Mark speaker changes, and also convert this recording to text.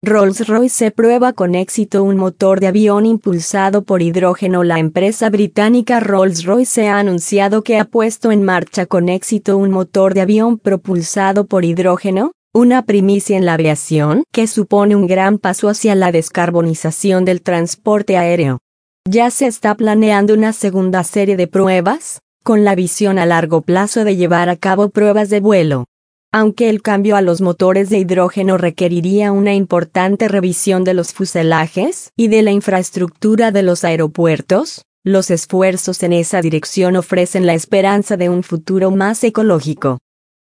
Speaker 1: Rolls-Royce prueba con éxito un motor de avión impulsado por hidrógeno. La empresa británica Rolls-Royce ha anunciado que ha puesto en marcha con éxito un motor de avión propulsado por hidrógeno, una primicia en la aviación que supone un gran paso hacia la descarbonización del transporte aéreo. Ya se está planeando una segunda serie de pruebas, con la visión a largo plazo de llevar a cabo pruebas de vuelo. Aunque el cambio a los motores de hidrógeno requeriría una importante revisión de los fuselajes y de la infraestructura de los aeropuertos, los esfuerzos en esa dirección ofrecen la esperanza de un futuro más ecológico.